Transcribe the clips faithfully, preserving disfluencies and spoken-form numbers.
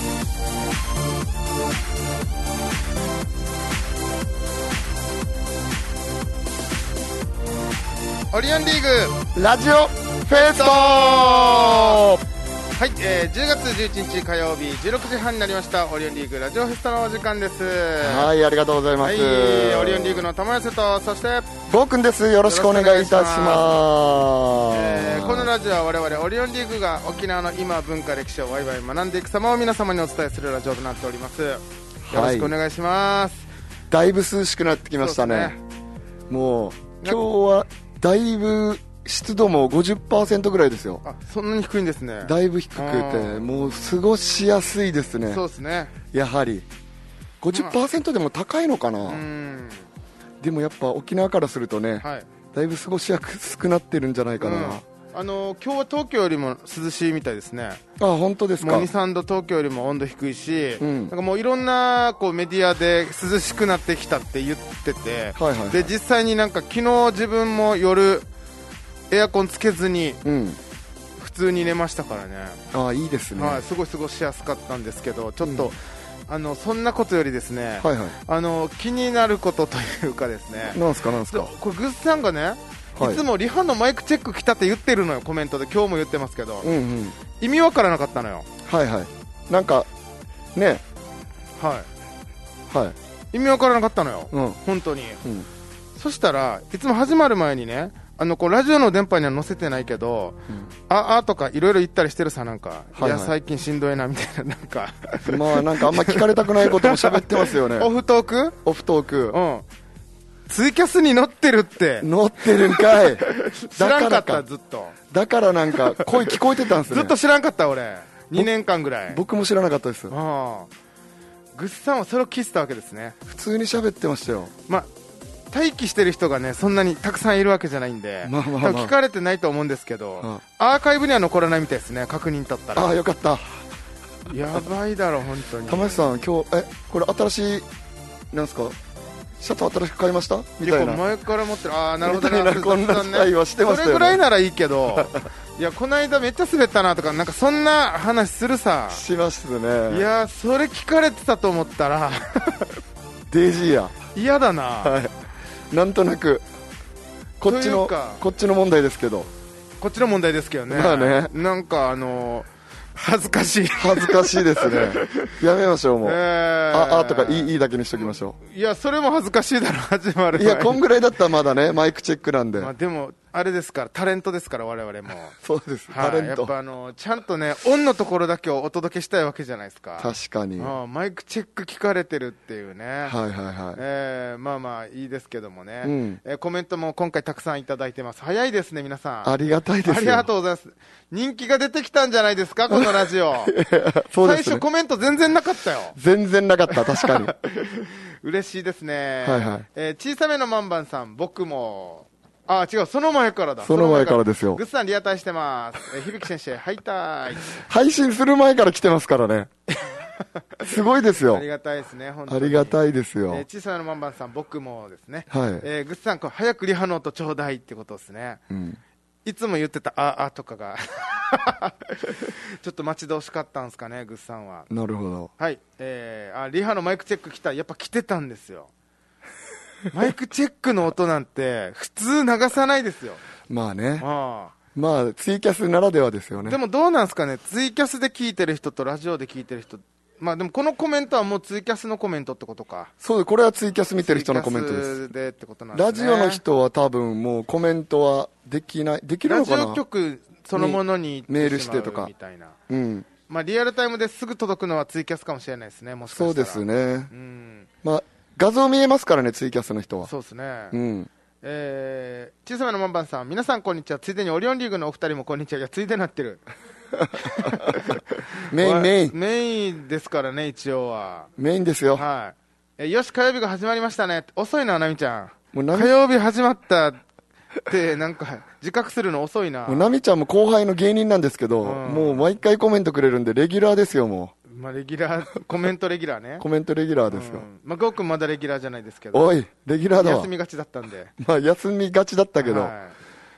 オリオンリーグラジオフェスト。 はい、えー、じゅうがつじゅういちにち火曜日じゅうろくじはんになりました。オリオンリーグラジオフェストのお時間です。 はい、ありがとうございます。 はい、オリオンリーグの玉寄と、そしてボーくんです。よろしくお願いいたします。 えー、このラジオは我々オリオンリーグが沖縄の今文化歴史をワイワイ学んでいく様を皆様にお伝えするラジオとなっております。よろしくお願いします。はい、 だいぶ涼しくなってきましたね。もう今日はだいぶ湿度も ごじゅっパーセント ぐらいですよ。 あ、そんなに低いんですね。 だいぶ低くてもう過ごしやすいですね。 そうですね。 やはり ごじゅっパーセント でも高いのかな、うん、でもやっぱ沖縄からするとね、はい、だいぶ過ごしやすくなってるんじゃないかな、うん、 あの今日は東京よりも涼しいみたいですね。 あ、本当ですか。 もうに、さんど東京よりも温度低いし、うん、なんかもういろんなこうメディアで涼しくなってきたって言ってて、はいはいはい、で実際になんか昨日自分も夜エアコンつけずに普通に寝ましたからね。 ああ、いいですね。 はい、すごい過ごしやすかったんですけど、ちょっと、うん、あのそんなことよりですね、はいはい、あの気になることというかですね。 なんすかなんすか。 これグッさんがね、はい、いつもリハのマイクチェック来たって言ってるのよ、コメントで。今日も言ってますけど、うんうん、意味わからなかったのよ。 はいはい。なんかね、 はいはい、意味わからなかったのよ、うん、本当に、うん、そしたらいつも始まる前にね、あのこうラジオの電波には載せてないけど、うん、ああとかいろいろ言ったりしてるさ、なんか、はいはい、いや最近しんどいなみたいな、なんかまあなんかあんま聞かれたくないことも喋ってますよね。 オフトークオフトーク、 うん、ツイキャスに載ってるって。 載ってるんかい。 知らんかった。ずっとだからなんか声聞こえてたんですね。 ずっと知らんかった俺、にねんかんぐらい。 僕も知らなかったです。 ああ、グッさんはそれを聞いてたわけですね。 普通に喋ってましたよ。 まあ待機してる人がねそんなにたくさんいるわけじゃないんで、まあまあまあ、多分聞かれてないと思うんですけど、はあ、アーカイブには残らないみたいですね、確認取ったら。 ああ、よかった。 やばいだろ本当に。 玉井さん今日えこれ新しいなんすか、シャツ新しく買いましたみたいな。 前から持ってる。ああ、なるほどな。 こんな会話してましたよね。 それぐらいならいいけどいやこの間めっちゃ滑ったなとか、なんかそんな話するさ。 しますね。 いやそれ聞かれてたと思ったらデイジーや。 嫌だな、 はい、なんとなくこっちのこっちの問題ですけど。 こっちの問題ですけどね。 まあね、 なんかあのー恥ずかしい。 恥ずかしいですね。やめましょうもう、えー、ああとかいいいいだけにしときましょう。いやそれも恥ずかしいだろ始まる。 いやこんぐらいだったらまだね、マイクチェックなんで。 まあ、でもあれですから、タレントですから我々も。 そうです、 はい、 タレント。 やっぱあのちゃんとねオンのところだけをお届けしたいわけじゃないですか。 確かに。 あマイクチェック聞かれてるっていうね。 はいはいはい、 えー、まあまあいいですけどもね、うん、えー、コメントも今回たくさんいただいてます。早いですね皆さん。 ありがたいですよ。 ありがとうございます。人気が出てきたんじゃないですかこのラジオ。そうですね、最初コメント全然なかったよ。 全然なかった、確かに。 嬉しいですね。 はいはい、 えー、小さめのマンバンさん、僕もあ違う、その前からだ。 その前からですよ。 グッさんリアタイしてます。えー、響先生、はいたい。 配信する前から来てますからね。すごいですよ。 ありがたいですね、本当に。 ありがたいですよ。 えー、小さなマンバンさん、僕もですね。 はい。 えー、グッさん、こう早くリハノートちょうだいってことですね。うん。いつも言ってたああとかがちょっと待ち遠しかったんですかね、グッさんは。 なるほど。 はい。えー、あリハのマイクチェック来た、やっぱ来てたんですよ。マイクチェックの音なんて普通流さないですよ。 まあね。 ああ。 まあツイキャスならではですよね。 でもどうなんですかね、ツイキャスで聞いてる人とラジオで聞いてる人。まあでもこのコメントはもうツイキャスのコメントってことか。 そう、これはツイキャス見てる人のコメントです。 ツイキャスでってことなんですね。 ラジオの人は多分もうコメントはできない、できるのかな。 ラジオ局そのものにメールしてとかみたいな。 うん。まあリアルタイムですぐ届くのはツイキャスかもしれないですね。もしかしたら。 そうですね。うん。まあ画像見えますからね、ツイキャスの人は。 そうですね。 うん。 えー、小さめのマンバンさん、皆さんこんにちは。ついでにオリオンリーグのお二人もこんにちは。いやついでなってる。 メインメインメインですからね、一応はメインですよ。 はい。えよし火曜日が始まりましたね。遅いななみちゃん。もう火曜日始まったってなんか自覚するの遅いな。 もうなみちゃんも後輩の芸人なんですけど、うん、もう毎回コメントくれるんでレギュラーですよ。もうまあレギュラーコメントレギュラーね。 コメントレギュラーですよ。うん、 まあゴーくんまだレギュラーじゃないですけど。 おいレギュラーだわ。 休みがちだったんで。 まあ休みがちだったけど、はい、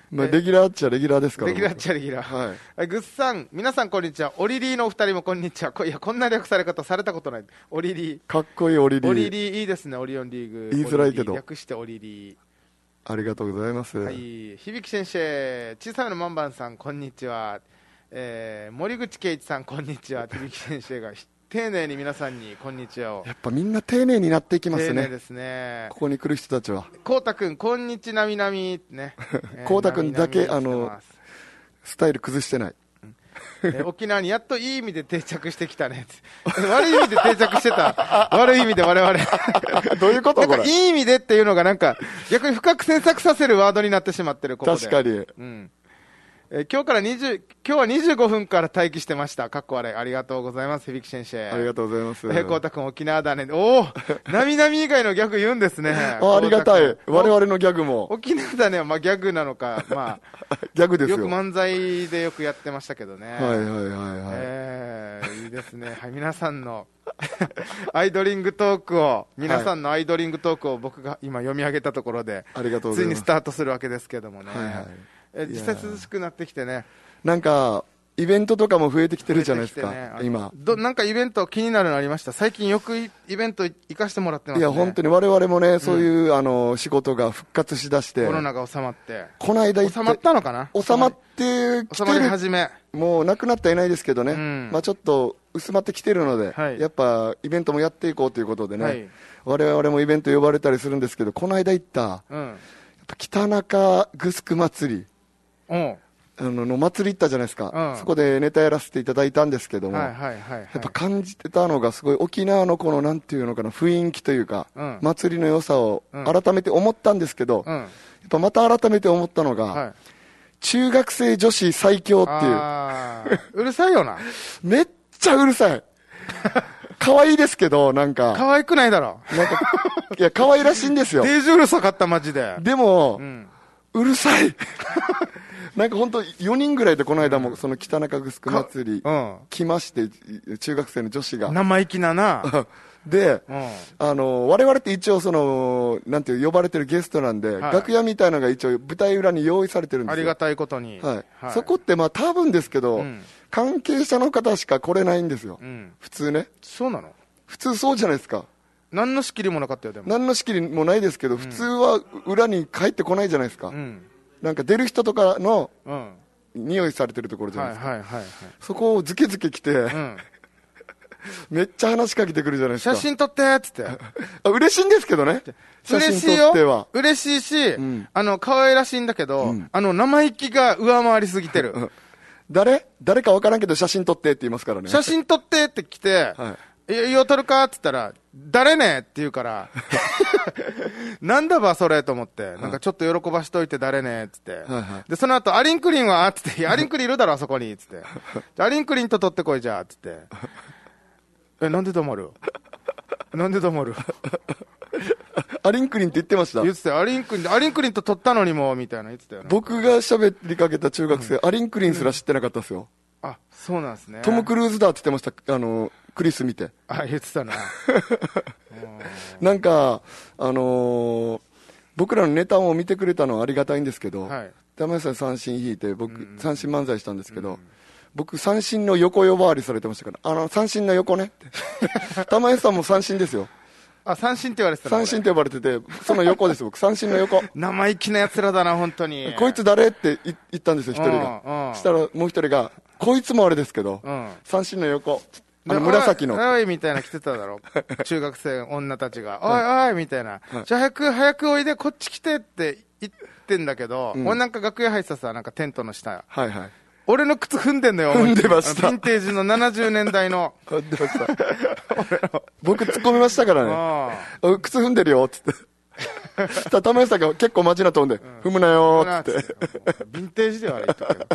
まあ、レギュラーっちゃレギュラーですから。 レギュラーっちゃレギュラー。 はい。 ぐっさん、皆さんこんにちは。オリリーのお二人もこんにちは。こいや、こんな略され方されたことない。オリリー。 かっこいいオリリー。 オリリーいいですね、オリオンリーグ。 言いづらいけど。 略してオリリー。 ありがとうございます。 はい。響先生、小さめのマンバンさん、こんにちは。えー、森口圭一さん、こんにちは。響先生が。丁寧に皆さんにこんにちはを。 やっぱみんな丁寧になっていきますね。 丁寧ですね。 ここに来る人たちは。 こうたくん、こんにちなみなみね。 こうたくんだけあのスタイル崩してない。 え沖縄にやっといい意味で定着してきたね。悪い意味で定着してた。悪い意味で我々。 どういうことこれ。 いい意味でっていうのがなんか逆に深く詮索させるワードになってしまってるここで。 確かに。 うん。えー、今日から20、今日はにじゅうごふんから待機してました。かっこあれ、ありがとうございます、響先生。 ありがとうございます。 えー、こうたくん沖縄だね。おお、なみなみ以外のギャグ言うんですね。 あ、ありがたい。我々のギャグも。 沖縄だねは、まあギャグなのか、まあ。 ギャグですよ。 よく漫才でよくやってましたけどね。 はいはいはいはい。 えー、いいですね。はい、皆さんのアイドリングトークを、皆さんのアイドリングトークを僕が今読み上げたところで、 ありがとうございます。 ついにスタートするわけですけどもね。 はいはい。 え実際涼しくなってきてね。 なんかイベントとかも増えてきてるじゃないですか、ね、今どなんかイベント気になるのありました？最近よくイベント行かしてもらってますね。 いや本当に我々もね、うん、そういうあの仕事が復活しだして、 コロナが収まってこの間収まったのかな、 収まってきてる、 収まり始め、 もうなくなってはいないですけどね、 うん、 まあちょっと薄まってきてるので、はい、やっぱイベントもやっていこうということでね、はい、我々もイベント呼ばれたりするんですけど、この間行った、うん、やっぱ北中城祭り、うんあのの祭り行ったじゃないですか、うん、そこでネタやらせていただいたんですけども、はいはいはいはい、やっぱ感じてたのがすごい沖縄のこのなんていうのかな雰囲気というか、うん、祭りの良さを改めて思ったんですけど、うん、やっぱまた改めて思ったのが、はい、中学生女子最強っていうあうるさいよなめっちゃうるさい可愛いですけどなんか可愛くないだろなんかいや可愛らしいんですよ。 デージうるさかったマジで。 でも、うん、うるさいなんか本当よにんぐらいでこの間もその北中城祭り来まして、中学生の女子が生意気ななで、うん、あの我々って一応そのなんていう呼ばれてるゲストなんで、はい、楽屋みたいなのが一応舞台裏に用意されてるんですよ。 ありがたいことに、 はいはい、そこってまあ多分ですけど、うん、関係者の方しか来れないんですよ、うん、普通ね。 そうなの？ 普通そうじゃないですか。 何の仕切りもなかったよ。でも何の仕切りもないですけど、うん、普通は裏に帰ってこないじゃないですか、うん、なんか出る人とかの、うん、匂いされてるところじゃないですか、はいはいはいはい、そこをズケズケ来て、うん、めっちゃ話しかけてくるじゃないですか。 写真撮ってっつってあ嬉しいんですけどね。写真撮っては嬉しいし、うん、あの可愛らしいんだけど、うん、あの生意気が上回りすぎてる誰誰か分からんけど写真撮ってって言いますからね。 写真撮ってって来て、はい、いや撮るかって言ったら誰ねって言うからなんだばそれと思って、なんかちょっと喜ばしといて誰ねっつって、はいはい、でその後アリンクリンはっつってアリンクリンいるだろあそこにっつってアリンクリンと撮ってこいじゃっつってえなんで黙るなんで黙るアリンクリンって言ってました。 言ってたよ。アリンクリンアリンクリンと撮ったのにもみたいな言ってたよ。 僕が喋りかけた中学生、うん、アリンクリンすら知ってなかったですよ、 うん、あそうなんですね。 トム・クルーズだって言ってました。あのクリス見てあ言ってたななんかあのー、僕らのネタを見てくれたのはありがたいんですけど、はい、玉井さん三振引いて僕、うん、三振漫才したんですけど、うん、僕三振の横呼ばわりされてましたから、あの三振の横ねって玉井さんも三振ですよ。 あ三振って言われてた。 三振って呼ばれててその横です僕三振の横生意気なやつらだな本当にこいつ誰って言ったんですよ一人が。したらもう一人がこいつもあれですけど、うん、三振の横あの紫のおいおいみたいな来てただろ中学生女たちがおいおいみたいな、はい、じゃあ早く早くおいでこっち来てって言ってんだけど、うん、俺なんか楽屋入ってたさなんかテントの下、はいはい、俺の靴踏んでんだよ。 踏んでました。 ヴィンテージのななじゅうねんだいの踏んでました僕突っ込みましたからね靴踏んでるよっつってた玉井さんが結構マジなトーンで、うん、踏むなよっつってヴィンテージではあれ言ったけど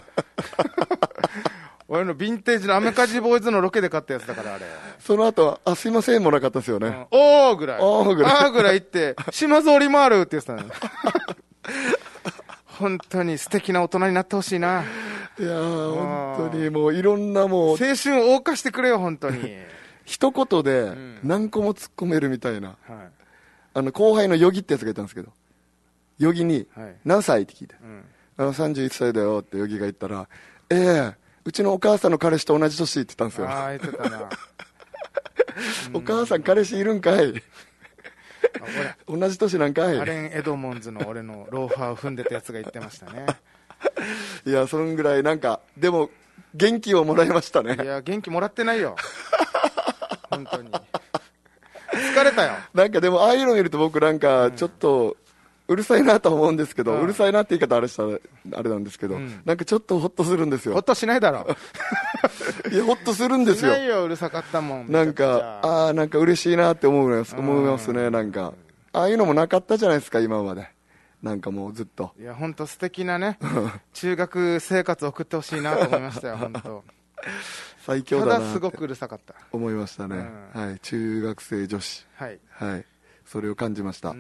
俺のヴィンテージのアメカジボーイズのロケで買ったやつだからあれ。 その後はあすいませんもなかったですよね、うん、 おーぐらいおーぐらいあーぐらい言って島津折り回るって言ってたね本当に素敵な大人になってほしいな。 いやー本当にもういろんなもう青春を謳歌してくれよ本当に一言で何個も突っ込めるみたいな、うんはい、あの後輩のヨギってやつがいたんですけど、ヨギに、はい、何歳って聞いて、うん、 あのさんじゅういっさいだよってヨギが言ったら、ええー、うちのお母さんの彼氏と同じ年って言ったんですよ。 ああ、言ってたな。 お母さん彼氏いるんかい。同じ年なんかい。 アレン・エドモンズの俺のローファーを踏んでたやつが言ってましたね。 いや、そんぐらいなんか、でも元気をもらいましたね。 いや、元気もらってないよ。本当に。疲れたよ。 なんかでも、ああいうの見ると僕なんか、ちょっと、うるさいなと思うんですけど、うん、うるさいなって言い方あれしたら、あれなんですけど、うん、なんかちょっとホッとするんですよ。 ホッとしないだろ。 いや、ホッとするんですよ。 しないよ、うるさかったもん。 なんか、ああ、なんか嬉しいなって思います、思いますね、なんか。ああいうのもなかったじゃないですか、今まで。なんかもうずっと。 いや、本当素敵なね、中学生活を送ってほしいなと思いましたよ、本当。 最強だな。 ただすごくうるさかった。 思いましたね。うん、はい、中学生女子。 はい。 はい。それを感じました。はい、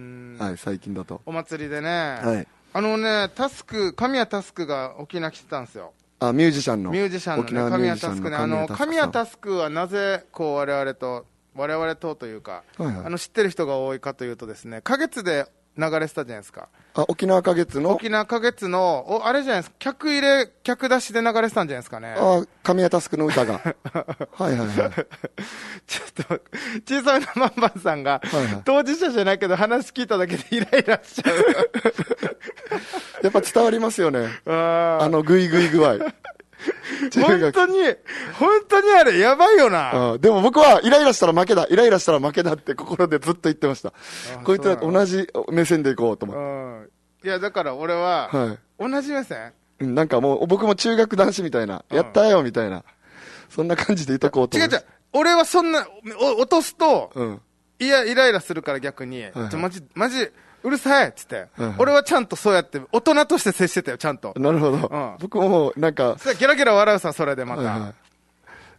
最近だと。 お祭りでね。 はい。 あのね、タスク、神谷タスクが沖縄来てたんですよ。 あ、ミュージシャンの。 ミュージシャンの、ね、神谷タスクね。あの、神谷タスクはなぜ、こう、我々と、我々とというか、はいはい、あの、知ってる人が多いかというとですね、花月で流れてたじゃないですか。 あ、沖縄花月の沖縄花月の、お、あれじゃないですか、客入れ、客出しで流れてたんじゃないですかね。 あ、神谷タスクの歌が。はいはいはい。 ちょっと、小さなマンバンさんが、はいはい、当事者じゃないけど話聞いただけでイライラしちゃう。 やっぱ伝わりますよね。あ, あのグイグイ具合。 本当に、本当にあれやばいよな。 あでも僕はイライラしたら負けだ、イライラしたら負けだって心でずっと言ってました。こういった同じ目線でいこうと思って。 いやだから俺は、はい、同じ目線なんかもう僕も中学男子みたいな、やったよみたいな、そんな感じでいとこうと思って。違う違う、 俺はそんな、落とすと、うん、いや、イライラするから逆に、はいはい、ちょマジ、マジ、うるさいっつって、はいはい、俺はちゃんとそうやって大人として接してたよ、ちゃんと。 なるほど、うん、僕もなんかゲラゲラ笑うさ、それでまた、はいはい、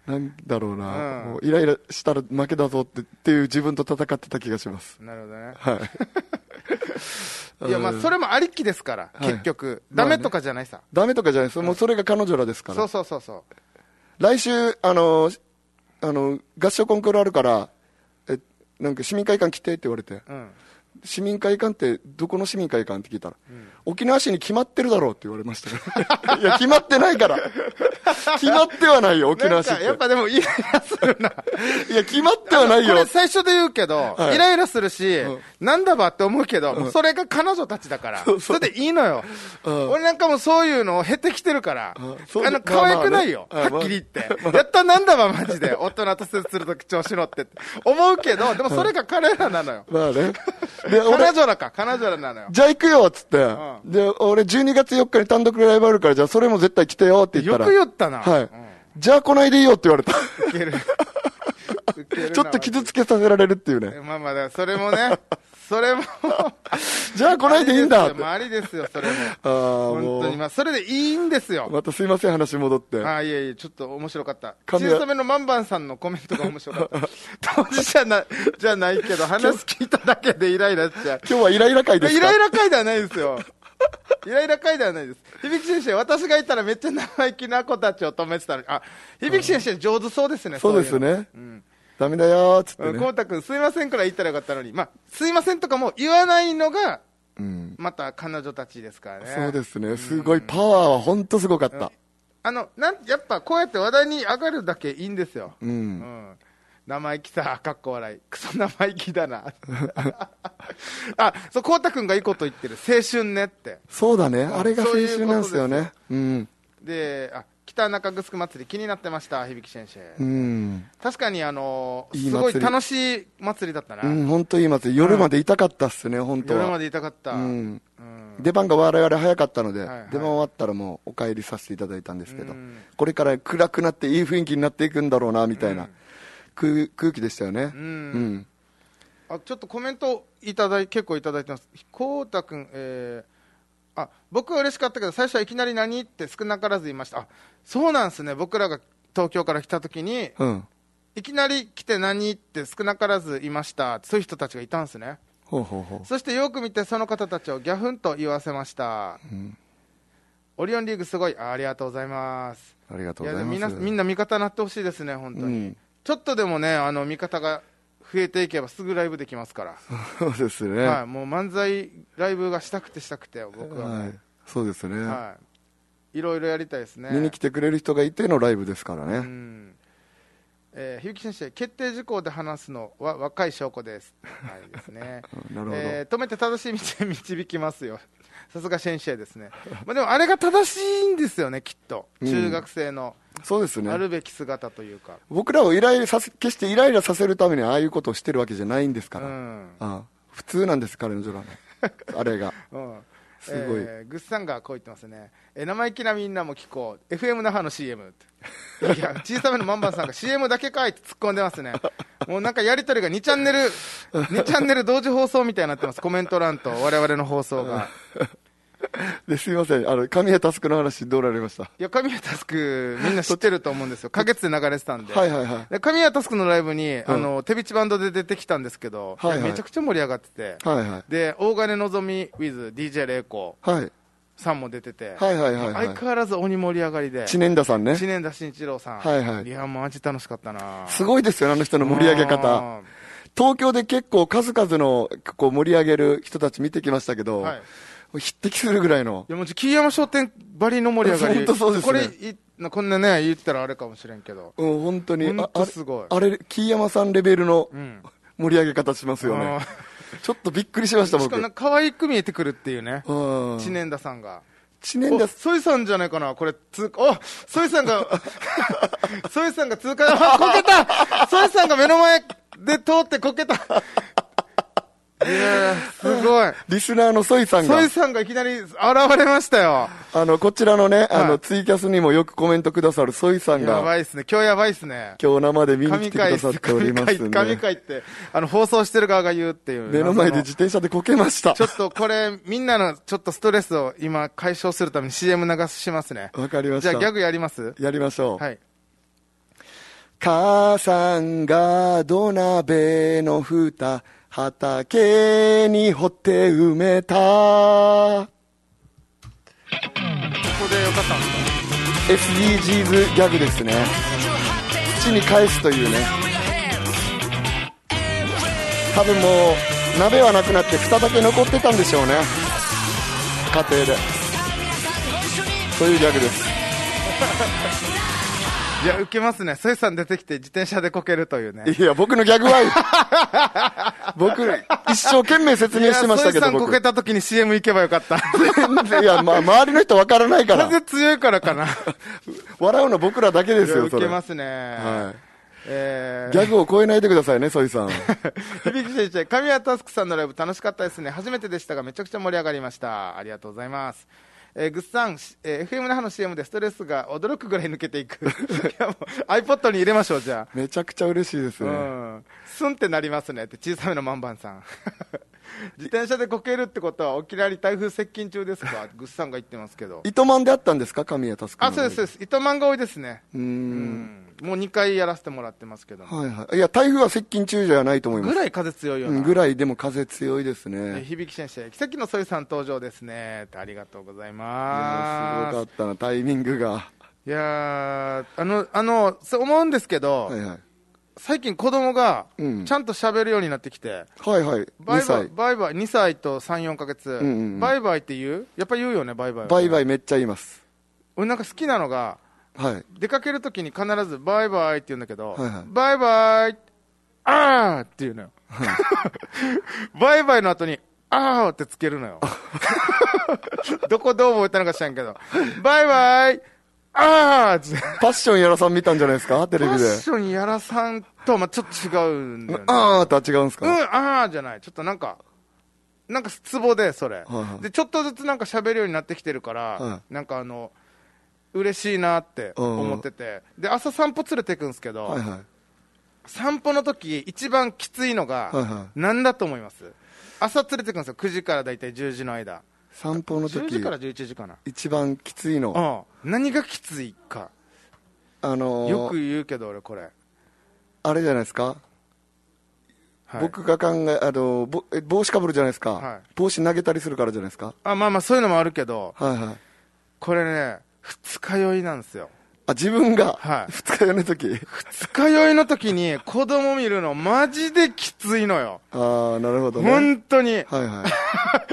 なんだろうな、うん、もうイライラしたら負けだぞってっていう自分と戦ってた気がします。 なるほどね、 はいいやまあそれもありきですから、はい、結局、ダメとかじゃないさ、 まあね、ダメとかじゃないです、もうそれが彼女らですから。 そうそうそうそう。 来週あのあの合唱コンクールあるからえなんか市民会館来てって言われて、うん、市民会館ってどこの市民会館って聞いたら、うん、沖縄市に決まってるだろうって言われましたね。いや決まってないから決まってはないよ沖縄市って。 やっぱでもイライラするな。 いや決まってはないよ。 これ最初で言うけど、はい、イライラするし、うん、なんだばって思うけど、うん、それが彼女たちだから、そうそう、それでいいのよ、うん、俺なんかもそういうのを経てきてるから、うん、あの可愛くないよ、まあまあね、はっきり言って、まあ、やったなんだばマジで大人と接するとき調子乗ってって思うけど、でもそれが彼らなのよ。 まあね。 で彼女らか、彼女らなのよ。 じゃあ行くよっつって、うん、で俺じゅうにがつよっかに単独ライブあるから、じゃあそれも絶対来てよって言ったら、 よく言ったな、 はい、うん、じゃあ来ないでいいよって言われた。ウケるちょっと傷つけさせられるっていうね。 まあまあそれもねそれもじゃあ来ないでいいんだって。 ありですよそれも。あ本当にまあそれでいいんですよ。 またすいません話戻って。 あいやいやちょっと面白かった。小さめのマンバンさんのコメントが面白かった。当事者なじゃないけど話聞いただけでイライラしちゃう。 今日はイライラ会ですか。 イライラ会ではないですよ。イライラ会ではないです。響先生、私がいたらめっちゃ生意気な子たちを止めてたのに、あ、響先生上手そうですね。 そうですね。うん、ダメだよーっつってね。 こうたくんすいませんくらい言ったらよかったのに、まあすいませんとかも言わないのが、うん、また彼女たちですからね。 そうですね。すごいパワーは本当すごかった。うん、 あのなんやっぱこうやって話題に上がるだけいいんですよ。うん。うん、生意気さ、かっこ笑い。クソ生意気だな。あ、そう、こうたくんがいいこと言ってる。青春ねって。 そうだね。あれが青春なんですよね。うん。 で、あ、北中城祭り気になってました、響先生。うん。確かにあのー、すごい楽しい祭りだったな。 うん、本当いい祭り。夜までいたかったっすね、うん、本当は。 夜までいたかった。うん。 うん、出番が我々早かったので、はいはい、出番終わったらもうお帰りさせていただいたんですけど、うん、これから暗くなっていい雰囲気になっていくんだろうな、みたいな。うん、空, 空気でしたよね。うん。うん、 あ、ちょっとコメントいただい結構いただいてます。こうたくん、えー、あ、僕は嬉しかったけど最初はいきなり何って少なからず言いました。あ、そうなんですね。僕らが東京から来た時に、うん、いきなり来て何って少なからず言いました。そういう人たちがいたんですね。 ほうほうほう。 そしてよく見てその方たちをギャフンと言わせました。うん、オリオンリーグすごい。 あ, ありがとうございます。 ありがとうございます。 いやみんなみんな味方になってほしいですね本当に。うん、ちょっとでもねあの味方が増えていけばすぐライブできますから。 そうですね、 はい、もう漫才ライブがしたくてしたくて僕は、はい、 そうですね。 はい。いろいろやりたいですね。 見に来てくれる人がいてのライブですからね。うん。 えー、ひゆき先生、決定事項で話すのは若い証拠です。はいですね。なるほど。えー、止めて正しい道へ導きますよ。さすが先生ですね。まあでもあれが正しいんですよね、きっと。中学生の。 うん、そうですね。 あるべき姿というか。 僕らをイライラさせ、決してイライラさせるためにああいうことをしてるわけじゃないんですから。うん、ああ普通なんです、彼女らの。あれが。うんすごい、 えー、グッさんがこう言ってますね、えー、生意気なみんなも聞こう エフエム 那覇の シーエム っていや小さめのマンバンさんが シーエム だけかいって突っ込んでますね。もうなんかやり取りがにチャンネルにチャンネル同時放送みたいになってます。コメント欄と我々の放送がですいません、あの神谷佑の話どうなりました？いや神谷佑みんな知ってると思うんですよ。花月で流れてたんで。 はいはいはい。 で神谷佑のライブに、うん、あの手びちバンドで出てきたんですけど、はいはい、めちゃくちゃ盛り上がってて、はいはい、で大金のぞみ with ディージェー レイコさんも出てて、はいはいはいはい、相変わらず鬼盛り上がりで、 知念田さんね、 知念田慎一郎さん、 はいはい、 いやマジ楽しかったな。 すごいですよね、あの人の盛り上げ方。東京で結構数々のこう盛り上げる人たち見てきましたけど、はい、匹敵するぐらいの。 いやもう木山商店ばりの盛り上がり。 本当そうですね。 これいこんなね言ったらあれかもしれんけど。 うん本当に。 本当すごい。 あれ木山さんレベルの盛り上げ方しますよね。うん、ちょっとびっくりしました僕。 しかも可愛く見えてくるっていうね。知念田さんが。 知念田。 ソイさんじゃないかなこれつおソイさんがソイさんが通過あこけたソイさんが目の前で通ってこけた。いやすごい。 リスナーのソイさんが。 ソイさんがいきなり現れましたよ。 あの、こちらのね、あの、はい、ツイキャスにもよくコメントくださるソイさんが。 やばいっすね。今日やばいっすね。 今日生で見に来てくださっておりますね。 神回って、あの、放送してる側が言うっていう。 目の前で自転車でこけました。 ちょっとこれ、みんなのちょっとストレスを今解消するために シーエム 流しますね。 わかりました。 じゃあギャグやります？ やりましょう。 はい。 母さんが土鍋の蓋、畑に掘って埋めた。ここでよかったんですか？ エスディージーズ ギャグですね。土に返すというね。多分もう鍋はなくなって蓋だけ残ってたんでしょうね、家庭で。そういうギャグです。 いや、ウケますね。ソイさん出てきて自転車でこけるというね。 いや、僕のギャグは、僕、一生懸命説明してましたけど、 ソイさんこけた時に シーエム 行けばよかった。 いや、まあ、周りの人分からないから。 風強いからかな。 笑うの僕らだけですよ、それ。 ウケますね。はい。 えー、ギャグを超えないでくださいね、ソイさん。 響先生、神谷佑さんのライブ楽しかったですね。初めてでしたが、めちゃくちゃ盛り上がりました。ありがとうございます。えー、ぐっさん、えー、エフエム 那覇の シーエム でストレスが驚くぐらい抜けていく。いやもう iPod に入れましょう、じゃあ。 めちゃくちゃ嬉しいですね。うん。 スンってなりますねって小さめのマンバンさん。自転車でこけるってことは、沖縄に台風接近中ですか？ぐっさんが言ってますけど。 糸満であったんですか、神谷佑。 あ、そうです、そうです。糸満が多いですね。うーん。うんもうにかいやらせてもらってますけど。 はいはい。いや、台風は接近中じゃないと思います。 ぐらい風強いよな。 うん、ぐらいでも風強いですね。 響先生、奇跡のソイさん登場ですね。ありがとうございます。 すごかったな、タイミングが。 いやー、あの、あの、そう思うんですけど、はいはい、最近子供がちゃんと喋るようになってきて、 うん、はいはい、 バイバイ、バイバイ、にさいとさん、よんかげつ、うんうんうん、バイバイって言う？やっぱ言うよね、バイバイは。 バイバイめっちゃ言います。 俺なんか好きなのが、はい、出かけるときに必ずバイバイって言うんだけど、はいはい、バイバイあーって言うのよ。バイバイの後にあーってつけるのよ。どこどう覚えたのか知らんけど、バイバイあーって。 パッションやらさん見たんじゃないですか、テレビで。 パッションやらさんとはまあちょっと違うんだよね。 あーとは違うんですか？ うん、あーじゃない。ちょっとなんか、なんかツボで、それ。はいはい、で、ちょっとずつなんか喋るようになってきてるから、はい、なんかあの、嬉しいなって思ってて、で朝散歩連れていくんですけど、はいはい、散歩の時一番きついのが何だと思います？はいはい、朝連れていくんですよ、くじからだいたいじゅうじの間。 散歩の時じゅうじからじゅういちじかな、 一番きついの。 うん、何がきついか、あのー、よく言うけど俺これあれじゃないですか、はい、僕が考えあの帽子かぶるじゃないですか、はい、帽子投げたりするからじゃないですか。 あ、まあまあそういうのもあるけど、はいはい、これね二日酔いなんですよ。 あ、自分が、はい、二日酔いの時二日酔いの時に子供見るのマジできついのよ。 ああ、なるほどね。 本当に。はいはい。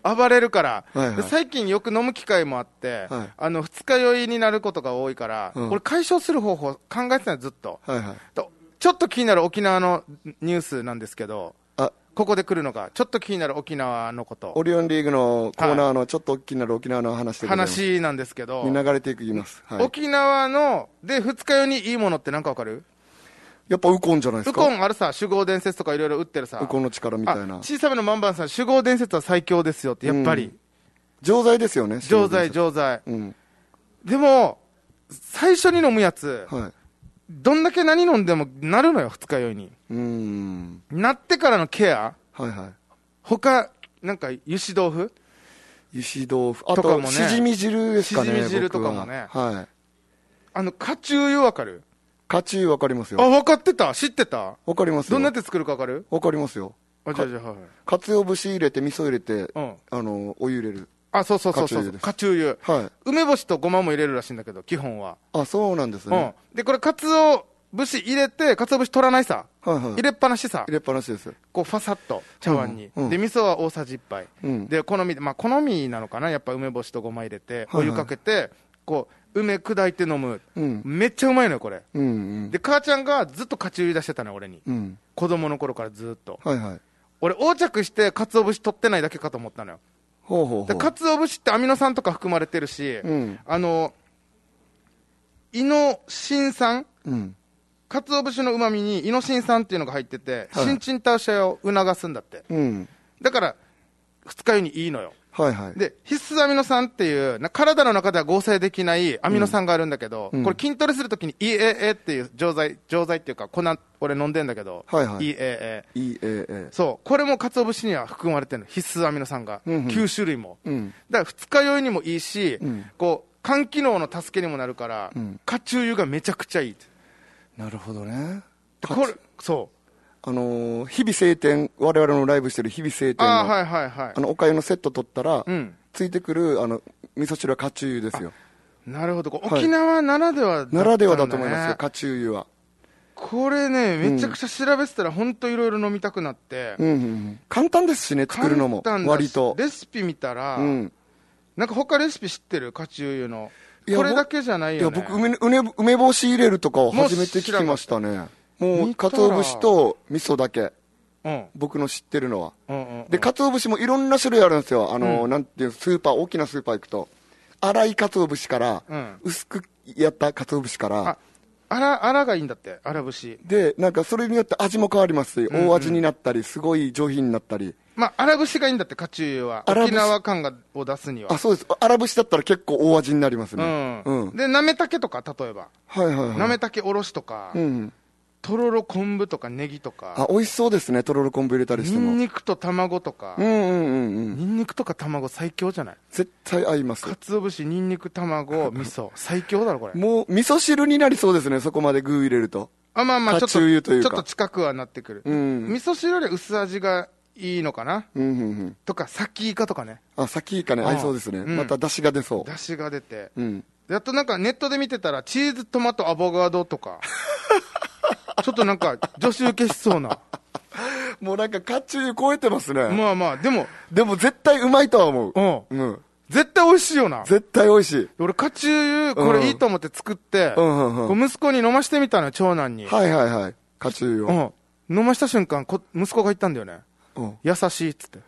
暴れるから、 はいはい、 で最近よく飲む機会もあって、はい、あの二日酔いになることが多いから、うん、俺解消する方法考えてたのずっと、 はいはい、 とちょっと気になる沖縄のニュースなんですけど、あここで来るのがちょっと気になる沖縄のこと、 オリオンリーグのコーナーのちょっと気になる沖縄の話でございます。 話なんですけど、 に流れていきます、はい、 沖縄ので二日酔いにいいものって何か分かる？ やっぱウコンじゃないですか。 ウコンあるさ、酒豪伝説とかいろいろ売ってるさ、 ウコンの力みたいな。 小さめのマンバンさん、酒豪伝説は最強ですよって、やっぱり、うん、 錠剤ですよね。 錠剤錠剤、うん、でも最初に飲むやつ、はい、どんだけ何飲んでもなるのよ、二日酔いに。 うーん、 なってからのケア、 はいはい、 他なんか油脂豆腐油脂豆腐あととかもね、しじみ汁ですかね。 しじみ汁とかもね、 はい、 あのカチューユわかる？ カチューわかりますよ。 あ、分かってた？知ってた？ わかりますよ。 どんなやって作るか分かる？ わかりますよ。 あ、じゃあじゃあ、はい、 かつお節入れて味噌入れて、 うん、 あのお湯入れる。 あ、そうそうそうそう、カチューユ、はい、梅干しとごまも入れるらしいんだけど、基本は。 あ、そうなんですね、 うん、でこれかつお節入れて、かつお節取らないさ、はいはい、入れっぱなしさ、 入れっぱなしです。 こうファサッと茶碗に、うんうん、で味噌は大さじいっぱい、うん、で好み、まあ、好みなのかな、やっぱ梅干しとごま入れて、お湯かけて、はいはい、こう梅砕いて飲む、うん、めっちゃうまいのよこれ、うんうん、で母ちゃんがずっとカチューユ出してたのよ俺に、うん、子供の頃からずっと、はいはい、俺横着してかつお節取ってないだけかと思ったのよ。 ほうほうほう。 でかつお節ってアミノ酸とか含まれてるし、うん、あのイノシン酸、うん、かつお節のうまみにイノシン酸っていうのが入ってて、はい、新陳代謝を促すんだって、うん、だから二日酔いにいいのよ。 はいはい、で必須アミノ酸っていうな体の中では合成できないアミノ酸があるんだけど、うん、これ筋トレするときに イーエーエー っていう錠剤錠剤っていうか粉俺飲んでんだけど、はいはい、イーエーエー、 イーエーエー、 そうこれも鰹節には含まれてるの、必須アミノ酸が、うんうん、きゅう種類も、うん、だから二日酔いにもいいし、うん、こう肝機能の助けにもなるから、うん、カチューユがめちゃくちゃいい。 なるほどね。 これそうあのー、日々晴天、我々のライブしてる日々晴天の、 あ、はいはいはい、 あのおかゆのセット取ったら、うん、ついてくるあの味噌汁はカチューユですよ。 なるほど、沖縄ならではだったんだね、 ならではだと思いますよ、カチューユは。 これね、めちゃくちゃ調べてたら、本当いろいろ飲みたくなって、 うんうんうん、簡単ですしね、作るのも、割と。 レシピ見たら、うん、なんか他レシピ知ってる？カチューユの。これだけじゃないよね。 いや、僕梅、梅、梅干し入れるとかを初めて聞きましたね。もう、鰹節と味噌だけ。うん、僕の知ってるのは、うんうんうん、で鰹節もいろんな種類あるんですよ。あの、うん、なんていうスーパー、大きなスーパー行くと粗い鰹節から、うん、薄くやった鰹節から、 あら粗がいいんだって、粗節で、なんかそれによって味も変わりますし、うんうん、大味になったりすごい上品になったり、 まあ粗節がいいんだって、カチューユは沖縄感がを出すには。 あ、そうです。粗節だったら結構大味になりますね、 うんうん、でなめたけとか、例えばはいはいはい、 なめたけおろしとか、うん、とろろ昆布とかネギとか、 あ、美味しそうですね、とろろ昆布入れたりしても。 ニンニクと卵とか、 うんうんうんうん、 ニンニクとか卵最強じゃない？ 絶対合います。 鰹節、ニンニク、卵、味噌最強だろこれ。 もう味噌汁になりそうですね、そこまで具入れると。 あ、まあまあちょっとちょっと近くはなってくる、うん、味噌汁より薄味がいいのかな、うんうんうん、とかサキイカとかね。 あ、サキイカね、合いそうですね、うん、また出汁が出そう。 出汁が出て、うん、やっとなんかネットで見てたらチーズトマトアボカドとかちょっとなんか女子受けしそうなもうなんかカチューユ超えてますね。 まあまあでもでも絶対うまいとは思う。うん、うん、 絶対美味しいよな。 絶対美味しい。 俺カチューユこれいいと思って作って、うんうんうん、息子に飲ましてみたのよ、長男に。 はいはいはい、カチューユを、 うん、飲ました瞬間こ息子が言ったんだよね、うん、優しいっつって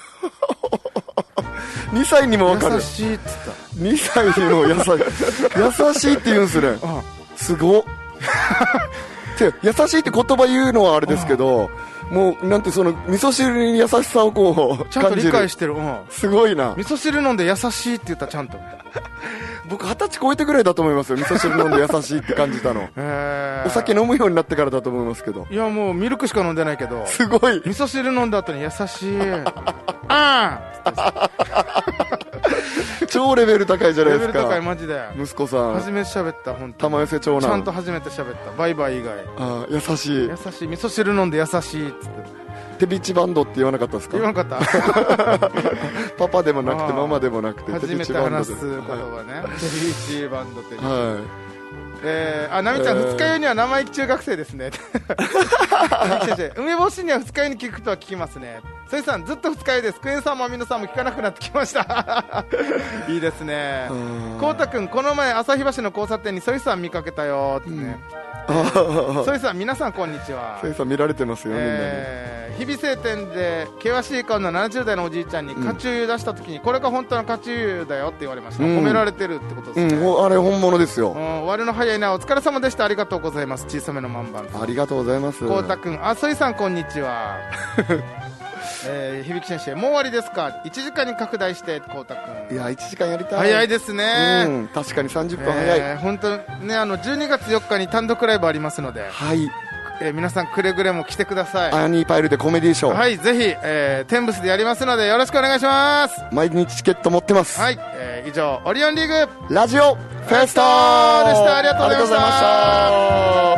にさいにも分かる。 優しいっつった。 にさいにも優しい優しいって言うんすね、うん、すごっ優しいって言葉言うのはあれですけど、もうなんてその味噌汁に優しさをこうちゃんと理解してる、うん、 すごいな。 味噌汁飲んで優しいって言った、ちゃんと僕二十歳超えてぐらいだと思いますよ、味噌汁飲んで優しいって感じたのお酒飲むようになってからだと思いますけど。 いやもうミルクしか飲んでないけど、 すごい味噌汁飲んだ後に優しいああ超レベル高いじゃないですか。 レベル高いマジで。 息子さん初めて喋った、本当に玉寄せ長男ちゃんと初めて喋った、バイバイ以外。 ああ優しい優しい、味噌汁飲んで優しいっつって。 手ビチバンドって言わなかったですか？ 言わなかったパパでもなくてママでもなくて初めて話す言葉ね、手ビチバンドって、 はい、 えー、あ、なみちゃん、えー、二日酔いには生意気中学生ですね梅干しには二日酔いに効くとは聞きますね。そいさんずっと二日酔いです。クエンさんもアミノさんも効かなくなってきましたいいですね。こうたくん、この前旭橋の交差点にそいさん見かけたよってね、うん、そいさん皆さんこんにちは。 そいさん見られてますよ、 えー、日々晴天で険しい顔のななじゅう代のおじいちゃんにカチューユ出した時に、うん、これが本当のカチューユだよって言われました、うん、褒められてるってことですね、 うん、あれ本物ですよ、 うん、終わるの早いな。お疲れ様でした。ありがとうございます。小さめの万番。 ありがとうございます。 こうたくん、あ、そいさんこんにちはえー、響先生、もう終わりですか。いちじかんに拡大して。こうたくん、 いやいちじかんやりたい。 早いですね、 うん、確かにさんじゅっぷん早い、 えー、本当ね、あのじゅうにがつよっかに単独ライブありますので、 はい、 えー、皆さんくれぐれも来てください。 アニーパイルでコメディーショー、 はい、ぜひ、えー、テンブスでやりますのでよろしくお願いします。 毎日チケット持ってます。 はい、えー、以上オリオンリーグラジオフェスタでした。ありがとうございました。